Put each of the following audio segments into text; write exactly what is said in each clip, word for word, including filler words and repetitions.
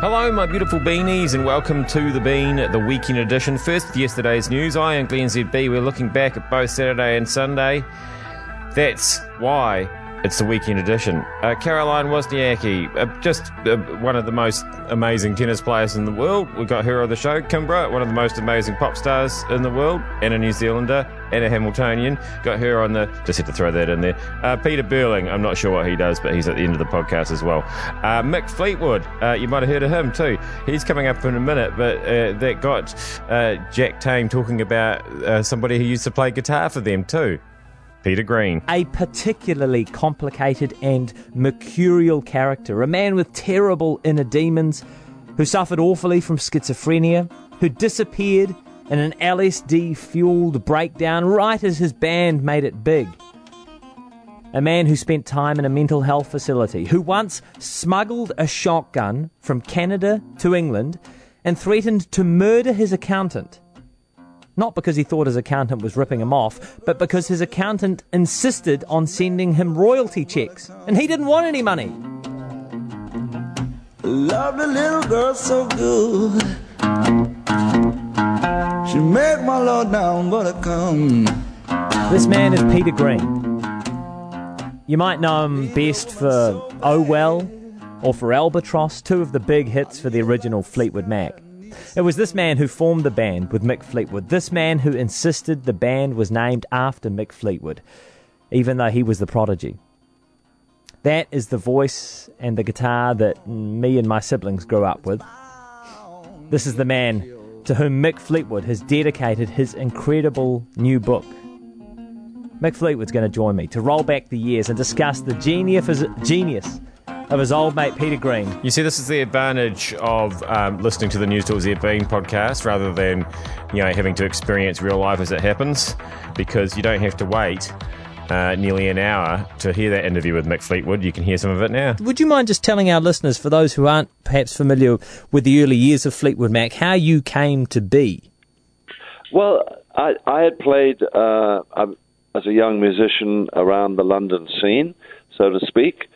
Hello, my beautiful beanies, and welcome to The Bean, the weekend edition. First, with yesterday's news. I am Glenn Z B. We're looking back at both Saturday and Sunday. That's why it's the weekend edition. Uh, Caroline Wozniacki, uh, just uh, one of the most amazing tennis players in the world. We got her on the show. Kimbra, one of the most amazing pop stars in the world, and a New Zealander, and a Hamiltonian. Got her on the... Just had to throw that in there. Uh, Peter Burling, I'm not sure what he does, but he's at the end of the podcast as well. Uh, Mick Fleetwood, uh, you might have heard of him too. He's coming up in a minute, but uh, that got uh, Jack Tame talking about uh, somebody who used to play guitar for them too. Peter Green. A particularly complicated and mercurial character, a man with terrible inner demons, who suffered awfully from schizophrenia, who disappeared in an L S D-fueled breakdown right as his band made it big. A man who spent time in a mental health facility, who once smuggled a shotgun from Canada to England and threatened to murder his accountant. Not because he thought his accountant was ripping him off, but because his accountant insisted on sending him royalty checks, and he didn't want any money. Lovely little girl so good. She made my Lord down but I come. This man is Peter Green. You might know him best for Oh Well or for Albatross, two of the big hits for the original Fleetwood Mac. It was this man who formed the band with Mick Fleetwood, this man who insisted the band was named after Mick Fleetwood, even though he was the prodigy. That is the voice and the guitar that me and my siblings grew up with. This is the man to whom Mick Fleetwood has dedicated his incredible new book. Mick Fleetwood's going to join me to roll back the years and discuss the genius of his, genius of his old mate Peter Green. You see, this is the advantage of um, listening to the News Talk Z B podcast rather than, you know, having to experience real life as it happens, because you don't have to wait uh, nearly an hour to hear that interview with Mick Fleetwood. You can hear some of it now. Would you mind just telling our listeners, for those who aren't perhaps familiar with the early years of Fleetwood Mac, how you came to be? Well, I, I had played uh, as a young musician around the London scene, so to speak,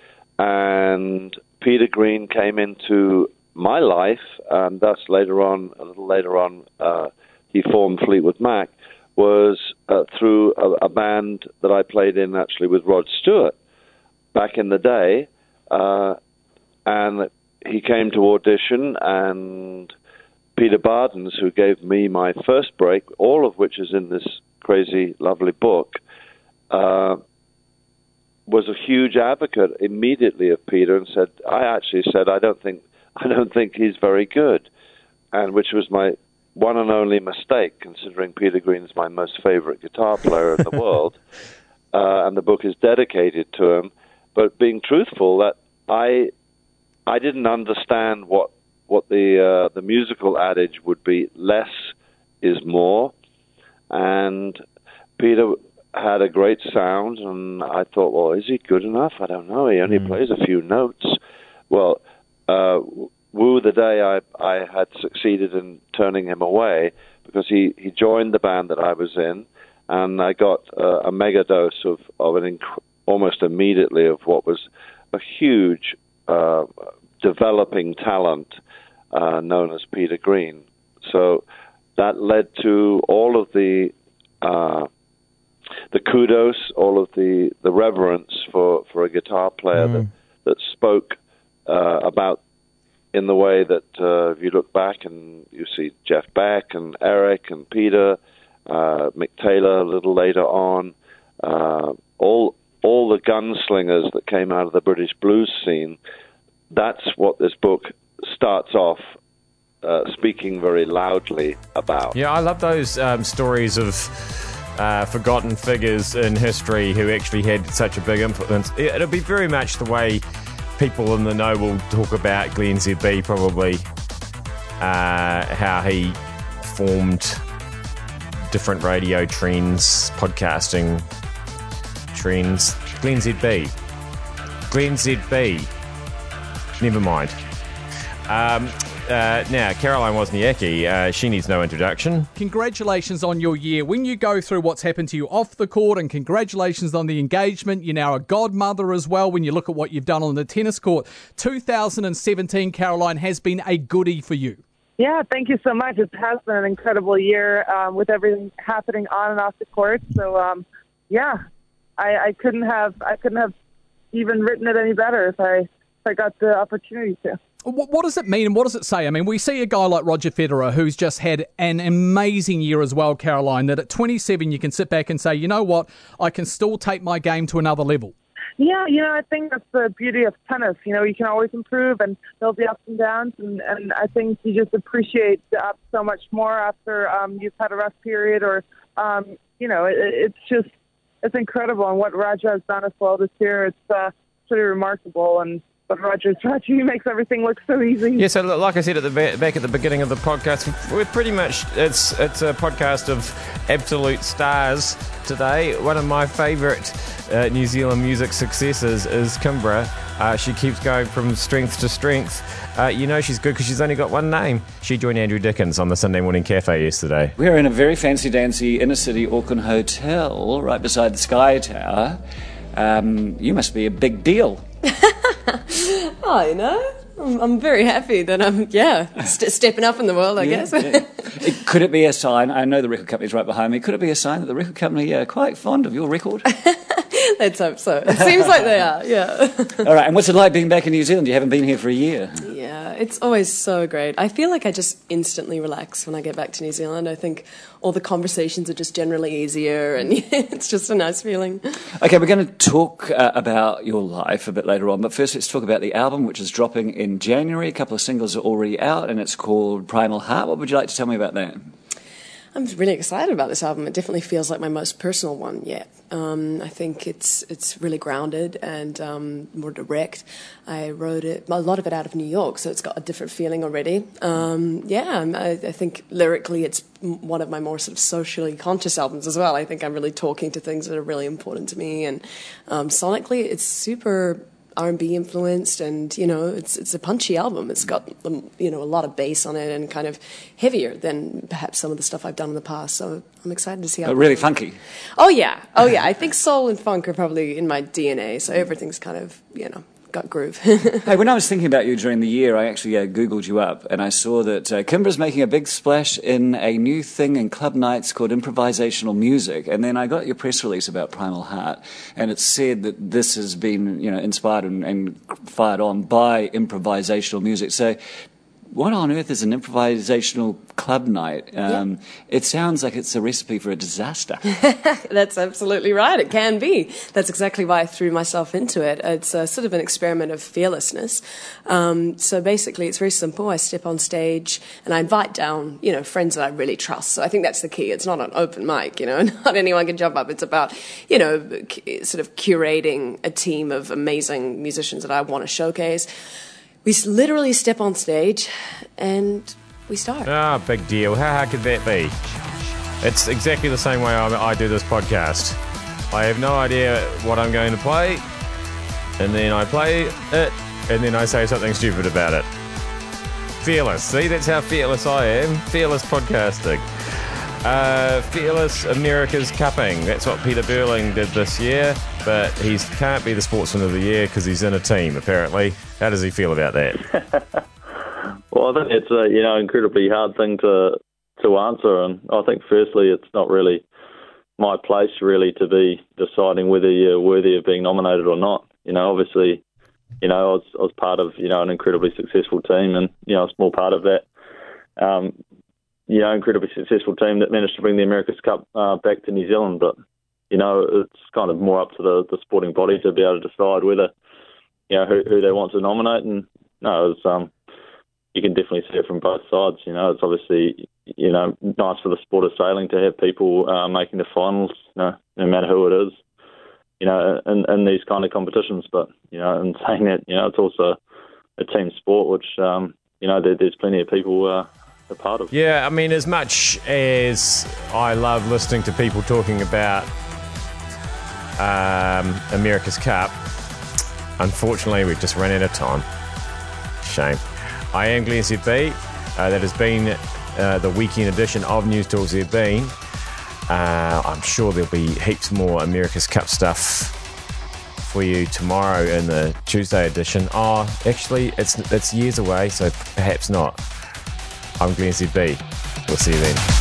and Peter Green came into my life, and thus later on, a little later on, uh, he formed Fleetwood Mac, was uh, through a, a band that I played in actually with Rod Stewart back in the day, uh, and he came to audition, and Peter Bardens, who gave me my first break, all of which is in this crazy, lovely book, uh, was a huge advocate immediately of Peter and said, I actually said, I don't think, I don't think he's very good, and which was my one and only mistake, considering Peter Green is my most favorite guitar player in the world, uh, and the book is dedicated to him. But being truthful, that I, I didn't understand what what the uh, the musical adage would be: less is more, and Peter had a great sound, and I thought, well, is he good enough? I don't know. He only mm. plays a few notes. Well, uh, woo the day I I had succeeded in turning him away, because he, he joined the band that I was in, and I got uh, a mega dose of, of an inc- almost immediately of what was a huge uh, developing talent uh, known as Peter Green. So that led to all of the uh, the kudos, all of the, the reverence for, for a guitar player mm. that, that spoke uh, about in the way that uh, if you look back and you see Jeff Beck and Eric and Peter, uh, Mick Taylor a little later on, uh, all all the gunslingers that came out of the British blues scene, that's what this book starts off uh, speaking very loudly about. Yeah, I love those um, stories of Uh, forgotten figures in history who actually had such a big influence. It'll be very much the way people in the know will talk about Glenn Z B, probably, uh, how he formed different radio trends, podcasting trends. Glenn Z B. Glenn Z B. Never mind. Um, Uh, now, Caroline Wozniacki, uh, she needs no introduction. Congratulations on your year. When you go through what's happened to you off the court, and congratulations on the engagement, you're now a godmother as well when you look at what you've done on the tennis court. two thousand seventeen, Caroline, has been a goodie for you. Yeah, thank you so much. It has been an incredible year um, with everything happening on and off the court. So, um, yeah, I, I couldn't have I couldn't have even written it any better if I if I got the opportunity to. What, what does it mean and what does it say? I mean, we see a guy like Roger Federer who's just had an amazing year as well, Caroline, that at twenty-seven you can sit back and say, you know what, I can still take my game to another level. Yeah, you know, I think that's the beauty of tennis. You know, you can always improve, and there'll be ups and downs, and, and I think you just appreciate the ups so much more after um, you've had a rough period, or, um, you know, it, it's just, it's incredible. And what Roger has done as well this year, it's uh, pretty remarkable, and But Roger's Roger, he makes everything look so easy. Yeah, so like I said at the back at the beginning of the podcast, we're pretty much, it's it's a podcast of absolute stars today. One of my favourite uh, New Zealand music successes is Kimbra. Uh, she keeps going from strength to strength. Uh, you know she's good because she's only got one name. She joined Andrew Dickens on the Sunday Morning Cafe yesterday. We're in a very fancy-dancy inner-city Auckland hotel right beside the Sky Tower. Um, you must be a big deal. Oh, you know, I'm, I'm very happy that I'm, yeah, st- stepping up in the world, I yeah, guess. Yeah. It, could it be a sign, I know the record company's right behind me, could it be a sign that the record company are quite fond of your record? Let's hope so. It seems like they are, yeah. All right, and what's it like being back in New Zealand? You haven't been here for a year. Yeah, it's always so great. I feel like I just instantly relax when I get back to New Zealand. I think all the conversations are just generally easier, and yeah, it's just a nice feeling. Okay, we're going to talk uh, about your life a bit later on, but first let's talk about the album, which is dropping in January. A couple of singles are already out, and it's called Primal Heart. What would you like to tell me about that? I'm really excited about this album. It definitely feels like my most personal one yet. Um, I think it's it's really grounded and um, more direct. I wrote it, a lot of it out of New York, so it's got a different feeling already. Um, yeah, I, I think lyrically it's one of my more sort of socially conscious albums as well. I think I'm really talking to things that are really important to me. And um, sonically, it's super R and B influenced, and you know, it's it's a punchy album. It's got um, you know a lot of bass on it, and kind of heavier than perhaps some of the stuff I've done in the past. So I'm excited to see how. Oh, really funky. Oh yeah, oh yeah. I think soul and funk are probably in my D N A. So everything's kind of you know got groove. Hey, when I was thinking about you during the year, I actually uh, Googled you up, and I saw that uh, Kimbra's making a big splash in a new thing in club nights called improvisational music. And then I got your press release about Primal Heart, and it said that this has been, you know, inspired and, and fired on by improvisational music. So, what on earth is an improvisational club night? Um, yeah. It sounds like it's a recipe for a disaster. That's absolutely right. It can be. That's exactly why I threw myself into it. It's a, sort of an experiment of fearlessness. Um, so basically, it's very simple. I step on stage and I invite down, you know, friends that I really trust. So I think that's the key. It's not an open mic, you know. Not anyone can jump up. It's about, you know, sort of curating a team of amazing musicians that I want to showcase. We literally step on stage and we start. Ah, big deal. How hard could that be? It's exactly the same way I, I do this podcast. I have no idea what I'm going to play, and then I play it, and then I say something stupid about it. Fearless. See, that's how fearless I am. Fearless podcasting. Uh, fearless America's Cupping. That's what Peter Burling did this year, but he can't be the Sportsman of the Year because he's in a team, apparently. How does he feel about that? Well, I think it's a you know incredibly hard thing to to answer, and I think firstly it's not really my place really to be deciding whether you're worthy of being nominated or not. You know, obviously, you know I was I was part of you know an incredibly successful team, and you know a small part of that. Um, you know, incredibly successful team that managed to bring the America's Cup uh, back to New Zealand. But, you know, it's kind of more up to the, the sporting body to be able to decide whether, you know, who, who they want to nominate. And, no, it's, um, you can definitely see it from both sides. You know, it's obviously, you know, nice for the sport of sailing to have people uh, making the finals, you know, no matter who it is, you know, in, in these kind of competitions. But, you know, in saying that, you know, it's also a team sport, which, um, you know, there, there's plenty of people uh, a part of. Yeah, I mean, as much as I love listening to people talking about um, America's Cup, unfortunately, we've just run out of time. Shame. I am Glenn Z B. Uh, that has been uh, the weekend edition of News Talk Z B. Uh, I'm sure there'll be heaps more America's Cup stuff for you tomorrow in the Tuesday edition. Oh, actually, it's it's years away, so perhaps not. I'm Glenn Z B. We'll see you then.